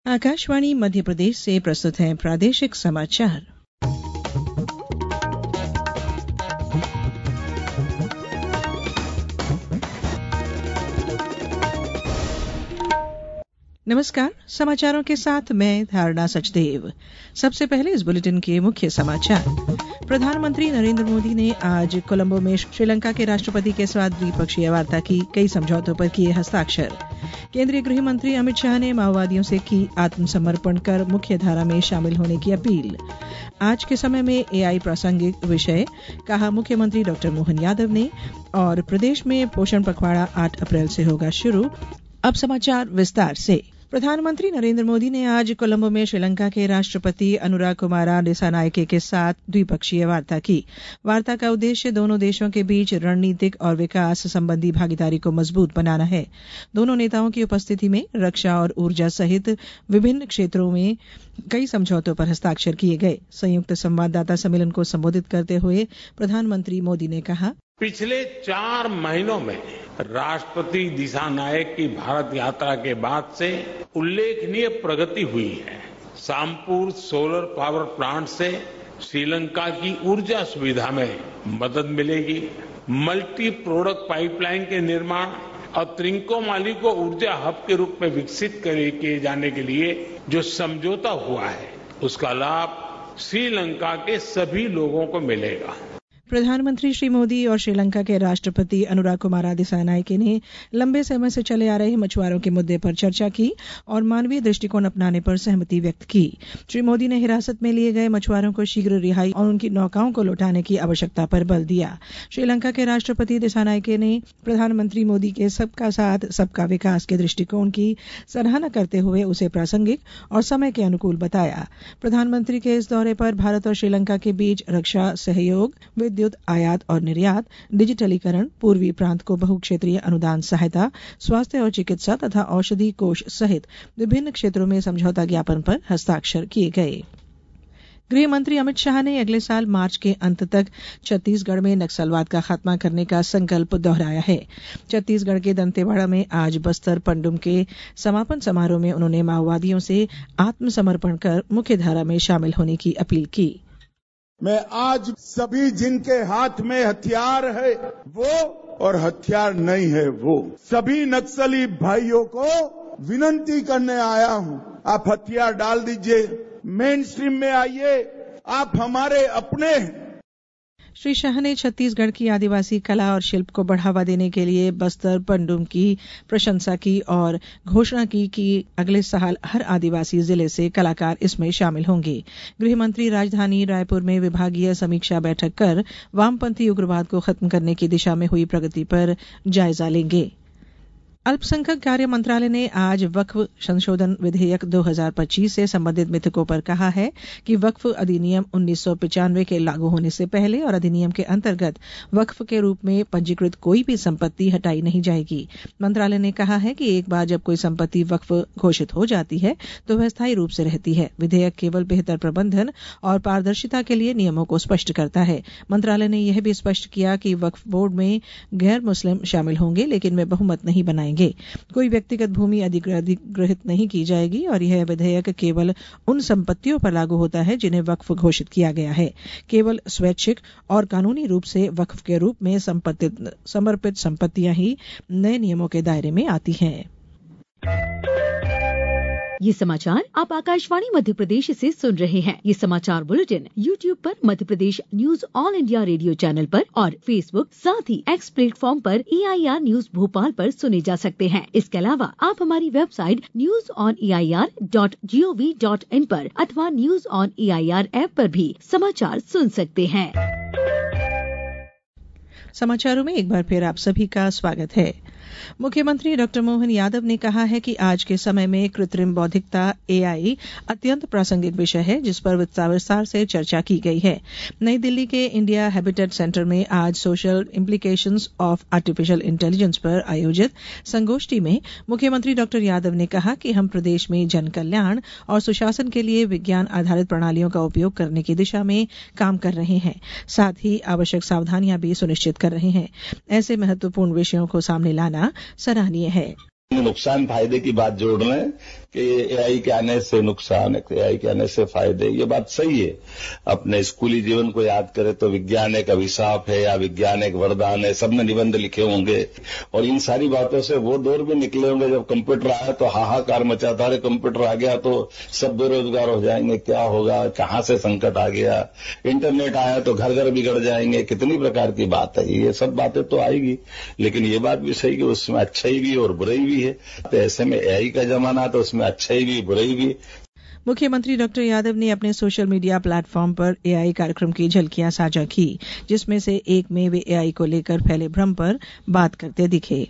आकाशवाणी मध्य प्रदेश से प्रस्तुत हैं प्रादेशिक समाचार। नमस्कार, समाचारों के साथ मैं धारणा सचदेव। सबसे पहले इस बुलेटिन के मुख्य समाचार। प्रधानमंत्री नरेंद्र मोदी ने आज कोलंबो में श्रीलंका के राष्ट्रपति के साथ द्विपक्षीय वार्ता की, कई समझौतों पर किए हस्ताक्षर। केंद्रीय गृह मंत्री अमित शाह ने माओवादियों से की आत्मसमर्पण कर मुख्य धारा में शामिल होने की अपील। आज के समय में एआई प्रासंगिक विषय, कहा मुख्यमंत्री डॉ मोहन यादव ने। और प्रदेश में पोषण पखवाड़ा 8 अप्रैल से होगा शुरू। अब समाचार विस्तार से। प्रधानमंत्री नरेंद्र मोदी ने आज कोलंबो में श्रीलंका के राष्ट्रपति अनुराकुमारा दिसानायके के साथ द्विपक्षीय वार्ता की। वार्ता का उद्देश्य दोनों देशों के बीच रणनीतिक और विकास संबंधी भागीदारी को मजबूत बनाना है। दोनों नेताओं की उपस्थिति में रक्षा और ऊर्जा सहित विभिन्न क्षेत्रों में कई समझौतों पर हस्ताक्षर किए गए। संयुक्त संवाददाता सम्मेलन को संबोधित करते हुए प्रधानमंत्री मोदी ने कहा, पिछले 4 महीनों में राष्ट्रपति दिसानायक की भारत यात्रा के बाद से उल्लेखनीय प्रगति हुई है। सामपुर सोलर पावर प्लांट से श्रीलंका की ऊर्जा सुविधा में मदद मिलेगी। मल्टी प्रोडक्ट पाइपलाइन के निर्माण और त्रिंकोमाली को ऊर्जा हब के रूप में विकसित किए जाने के लिए जो समझौता हुआ है, उसका लाभ श्रीलंका के सभी लोगों को मिलेगा। प्रधानमंत्री श्री मोदी और श्रीलंका के राष्ट्रपति अनुराकुमारा दिसानायके ने लंबे समय से चले आ रहे मछुआरों के मुद्दे पर चर्चा की और मानवीय दृष्टिकोण अपनाने पर सहमति व्यक्त की। श्री मोदी ने हिरासत में लिए गए मछुआरों को शीघ्र रिहाई और उनकी नौकाओं को लौटाने की आवश्यकता पर बल दिया। श्रीलंका के राष्ट्रपति दिसानायके ने प्रधानमंत्री मोदी के सबका साथ सबका विकास के दृष्टिकोण की सराहना करते हुए उसे प्रासंगिक और समय के अनुकूल बताया। प्रधानमंत्री के इस दौरे पर भारत और श्रीलंका के बीच रक्षा सहयोग, विद्युत आयात और निर्यात, डिजिटलीकरण, पूर्वी प्रांत को बहुक्षेत्रीय अनुदान सहायता, स्वास्थ्य और चिकित्सा तथा औषधि कोष सहित विभिन्न क्षेत्रों में समझौता ज्ञापन पर हस्ताक्षर किए गए। गृह मंत्री अमित शाह ने अगले साल मार्च के अंत तक छत्तीसगढ़ में नक्सलवाद का खात्मा करने का संकल्प दोहराया है। छत्तीसगढ़ के दंतेवाड़ा में आज बस्तर पंडुम के समापन समारोह में उन्होंने माओवादियों से आत्मसमर्पण कर मुख्य धारा में शामिल होने की अपील की। मैं आज सभी जिनके हाथ में हथियार है वो और हथियार नहीं है वो सभी नक्सली भाइयों को विनती करने आया हूं, आप हथियार डाल दीजिए, मेन स्ट्रीम में आइए, आप हमारे अपने हैं। श्री शाह ने छत्तीसगढ़ की आदिवासी कला और शिल्प को बढ़ावा देने के लिए बस्तर पंडुम की प्रशंसा की और घोषणा की कि अगले साल हर आदिवासी जिले से कलाकार इसमें शामिल होंगे। गृह मंत्री राजधानी रायपुर में विभागीय समीक्षा बैठक कर वामपंथी उग्रवाद को खत्म करने की दिशा में हुई प्रगति पर जायजा लेंगे। अल्पसंख्यक कार्य मंत्रालय ने आज वक्फ संशोधन विधेयक 2025 से संबंधित मिथकों पर कहा है कि वक्फ अधिनियम 1995 के लागू होने से पहले और अधिनियम के अंतर्गत वक्फ के रूप में पंजीकृत कोई भी संपत्ति हटाई नहीं जाएगी। मंत्रालय ने कहा है कि एक बार जब कोई संपत्ति वक्फ घोषित हो जाती है तो वह स्थायी रूप से रहती है। विधेयक केवल बेहतर प्रबंधन और पारदर्शिता के लिए नियमों को स्पष्ट करता है। मंत्रालय ने यह भी स्पष्ट किया कि वक्फ बोर्ड में गैर मुस्लिम शामिल होंगे, लेकिन वे बहुमत नहीं बनाएंगे। कोई व्यक्तिगत भूमि अधिग्रहित नहीं की जाएगी और यह विधेयक केवल उन संपत्तियों पर लागू होता है जिन्हें वक्फ घोषित किया गया है। केवल स्वैच्छिक और कानूनी रूप से वक्फ के रूप में समर्पित संपत्तियां ही नए नियमों के दायरे में आती हैं। ये समाचार आप आकाशवाणी मध्य प्रदेश से सुन रहे हैं। ये समाचार बुलेटिन YouTube पर Madhya Pradesh news all India radio channel पर और Facebook साथ ही X प्लेटफॉर्म पर EIR न्यूज भोपाल पर सुने जा सकते हैं। इसके अलावा आप हमारी वेबसाइट newsoneir.gov.in पर अथवा न्यूज ऑन EIR ऐप पर भी समाचार सुन सकते हैं। समाचारों में एक बार फिर आप सभी का स्वागत है। मुख्यमंत्री डॉ मोहन यादव ने कहा है कि आज के समय में कृत्रिम बौद्धिकता एआई अत्यंत प्रासंगिक विषय है, जिस पर विस्तार से चर्चा की गई है। नई दिल्ली के इंडिया हैबिटेट सेंटर में आज social implications of artificial intelligence पर आयोजित संगोष्ठी में मुख्यमंत्री डॉ यादव ने कहा कि हम प्रदेश में जन कल्याण और सुशासन के लिए विज्ञान आधारित प्रणालियों का उपयोग करने की दिशा में काम कर रहे हैं, साथ ही आवश्यक सावधानियां भी सुनिश्चित कर रहे हैं। ऐसे महत्वपूर्ण विषयों को सामने लाना सराहनीय है। नुकसान फायदे की बात जोड़ रहे हैं कि एआई के आने से नुकसान, एआई के आने से फायदे, ये बात सही है। अपने स्कूली जीवन को याद करें तो विज्ञान एक अभिशाप है या विज्ञान एक वरदान है, सबने निबंध लिखे होंगे और इन सारी बातों से वो दौर भी निकले होंगे जब कंप्यूटर आया तो हाहाकार मचा था, अरे कंप्यूटर आ गया तो सब बेरोजगार हो जाएंगे, क्या होगा, कहां से संकट आ गया, इंटरनेट आया तो घर घर बिगड़ जाएंगे, कितनी प्रकार की बात है। ये सब बातें तो आएगी, लेकिन ये बात भी सही कि उसमें अच्छाई भी और बुराई भी है। तो ऐसे में एआई का जमाना तो उसमें अच्छाई भी बुराई भी। मुख्यमंत्री डॉक्टर यादव ने अपने सोशल मीडिया प्लेटफॉर्म पर एआई कार्यक्रम की झलकियां साझा की, जिसमें से एक में वे एआई को लेकर फैले भ्रम पर बात करते दिखे।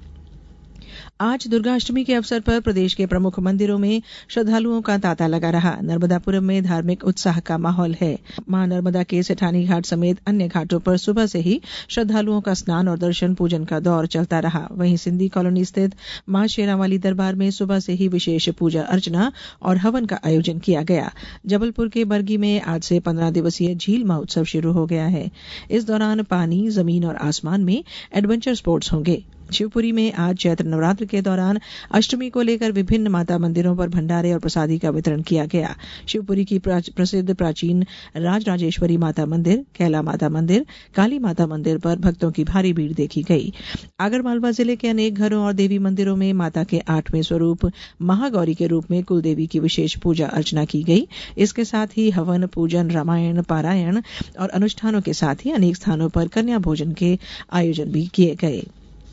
आज दुर्गाष्टमी के अवसर पर प्रदेश के प्रमुख मंदिरों में श्रद्धालुओं का तांता लगा रहा। नर्मदापुरम में धार्मिक उत्साह का माहौल है। मां नर्मदा के सेठानी घाट समेत अन्य घाटों पर सुबह से ही श्रद्धालुओं का स्नान और दर्शन पूजन का दौर चलता रहा। वहीं सिंधी कॉलोनी स्थित मां शेरावाली दरबार में सुबह से ही विशेष पूजा अर्चना और हवन का आयोजन किया गया। जबलपुर के बरगी में आज से 15 दिवसीय झील महोत्सव शुरू हो गया है। इस दौरान पानी, जमीन और आसमान में एडवेंचर स्पोर्ट्स होंगे। शिवपुरी में आज चैत्र नवरात्र के दौरान अष्टमी को लेकर विभिन्न माता मंदिरों पर भंडारे और प्रसादी का वितरण किया गया। शिवपुरी की प्रसिद्ध प्राचीन राजराजेश्वरी माता मंदिर, कैला माता मंदिर, काली माता मंदिर पर भक्तों की भारी भीड़ देखी गई। आगरमालवा जिले के अनेक घरों और देवी मंदिरों में माता के 8वें स्वरूप महागौरी के रूप में कुलदेवी की विशेष पूजा अर्चना की गई। इसके साथ ही हवन, पूजन, रामायण पारायण और अनुष्ठानों के साथ ही अनेक स्थानों पर कन्या भोजन के आयोजन भी किए गए।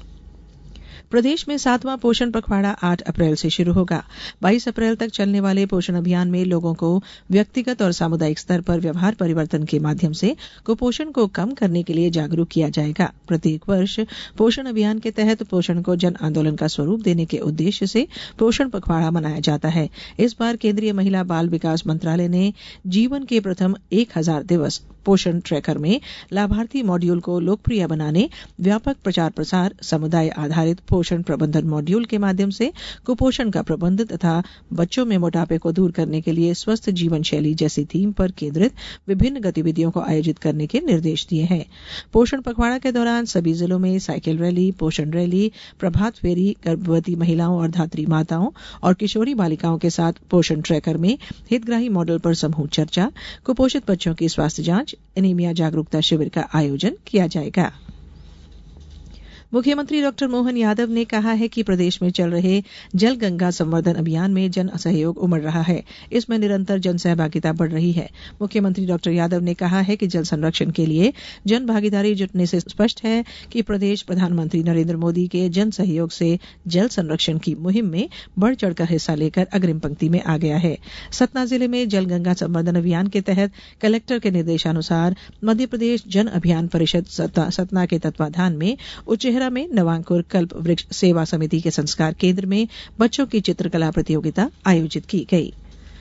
प्रदेश में 7वां पोषण पखवाड़ा 8 अप्रैल से शुरू होगा। 22 अप्रैल तक चलने वाले पोषण अभियान में लोगों को व्यक्तिगत और सामुदायिक स्तर पर व्यवहार परिवर्तन के माध्यम से कुपोषण को कम करने के लिए जागरूक किया जाएगा। प्रत्येक वर्ष पोषण अभियान के तहत पोषण को जन आंदोलन का स्वरूप देने के उद्देश्य से पोषण पखवाड़ा मनाया जाता है। इस बार केंद्रीय महिला बाल विकास मंत्रालय ने जीवन के प्रथम 1000 दिवस पोषण ट्रैकर में लाभार्थी मॉड्यूल को लोकप्रिय बनाने, व्यापक प्रचार प्रसार, समुदाय आधारित पोषण प्रबंधन मॉड्यूल के माध्यम से कुपोषण का प्रबंध तथा बच्चों में मोटापे को दूर करने के लिए स्वस्थ जीवन शैली जैसी थीम पर केंद्रित विभिन्न गतिविधियों को आयोजित करने के निर्देश दिए हैं। पोषण पखवाड़ा के दौरान सभी जिलों में साइकिल रैली, पोषण रैली, प्रभात फेरी, गर्भवती महिलाओं और धात्री माताओं और किशोरी बालिकाओं के साथ पोषण ट्रैकर में हितग्राही मॉडल पर समूह चर्चा, कुपोषित बच्चों की स्वास्थ्य जांच, एनीमिया जागरूकता शिविर का आयोजन किया जाएगा। मुख्यमंत्री डॉक्टर मोहन यादव ने कहा है कि प्रदेश में चल रहे जल गंगा संवर्धन अभियान में जन सहयोग उमड़ रहा है। इसमें निरंतर जन सहभागिता बढ़ रही है। मुख्यमंत्री डॉक्टर यादव ने कहा है कि जल संरक्षण के लिए जन भागीदारी जुटने से स्पष्ट है कि प्रदेश प्रधानमंत्री नरेंद्र मोदी के जन सहयोग से जल संरक्षण की मुहिम में बढ़ चढ़कर हिस्सा लेकर अग्रिम पंक्ति में आ गया है। सतना जिले में जल गंगा संवर्धन अभियान के तहत कलेक्टर के निर्देशानुसार मध्य प्रदेश जन अभियान परिषद सतना के तत्वाधान में उच्चेहरा में नवांकुर कल्प वृक्ष सेवा समिति के संस्कार केंद्र में बच्चों की चित्रकला प्रतियोगिता आयोजित की गई।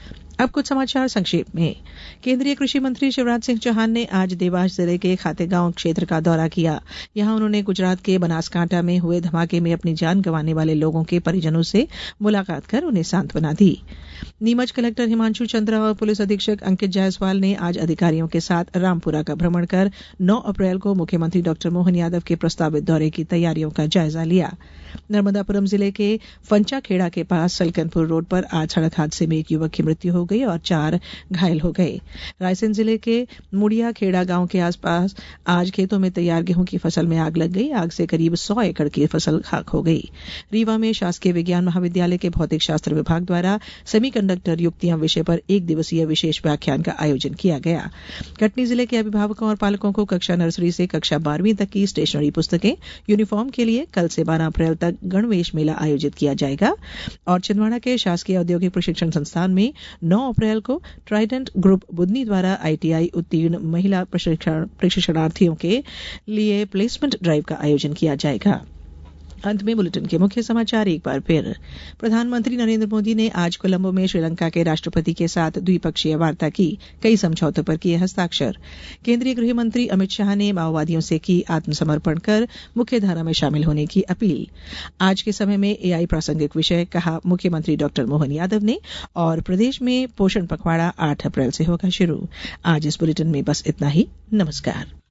अब कुछ समाचार संक्षेप में। केंद्रीय कृषि मंत्री शिवराज सिंह चौहान ने आज देवास जिले के खातेगांव क्षेत्र का दौरा किया। यहां उन्होंने गुजरात के बनासकांठा में हुए धमाके में अपनी जान गंवाने वाले लोगों के परिजनों से मुलाकात कर उन्हें सांत्वना दी। नीमच कलेक्टर हिमांशु चंद्रा और पुलिस अधीक्षक अंकित जायसवाल ने आज अधिकारियों के साथ रामपुरा का भ्रमण कर 9 अप्रैल को मुख्यमंत्री डॉक्टर मोहन यादव के प्रस्तावित दौरे की तैयारियों का जायजा लिया। नर्मदापुरम जिले के फंचाखेड़ा के पास सलकनपुर रोड पर आज सड़क हादसे में एक युवक की मृत्यु हो गई और 4 घायल हो गए। रायसेन जिले के मुड़िया खेड़ा गांव के आसपास आज खेतों में तैयार गेहूं की फसल में आग लग गई। आग से करीब 100 एकड़ की फसल खाक हो गई। रीवा में शासकीय विज्ञान महाविद्यालय के भौतिक शास्त्र विभाग द्वारा सेमीकंडक्टर युक्तियां विषय पर 1 दिवसीय विशेष व्याख्यान का आयोजन किया गया। कटनी जिले के अभिभावकों और पालकों को कक्षा नर्सरी से कक्षा 12वीं तक की स्टेशनरी पुस्तकें, यूनिफॉर्म के लिए कल से 12 अप्रैल तक गणवेश मेला आयोजित किया जाएगा। और छिंदवाड़ा के शासकीय औद्योगिक प्रशिक्षण संस्थान में 9 अप्रैल को ट्राइडेंट ग्रुप बुदनी द्वारा ITI उत्तीर्ण महिला प्रशिक्षणार्थियों के लिए प्लेसमेंट ड्राइव का आयोजन किया जाएगा। अंत में बुलेटिन के मुख्य समाचार एक बार फिर। प्रधानमंत्री नरेंद्र मोदी ने आज कोलंबो में श्रीलंका के राष्ट्रपति के साथ द्विपक्षीय वार्ता की। कई समझौतों पर किए हस्ताक्षर। केंद्रीय गृह मंत्री अमित शाह ने माओवादियों से की आत्मसमर्पण कर मुख्यधारा में शामिल होने की अपील। आज के समय में AI प्रासंगिक विषय, कहा मुख्यमंत्री डॉक्टर मोहन यादव ने। और प्रदेश में पोषण पखवाड़ा 8 अप्रैल से होगा शुरू। आज इस बुलेटिन में बस इतना ही। नमस्कार।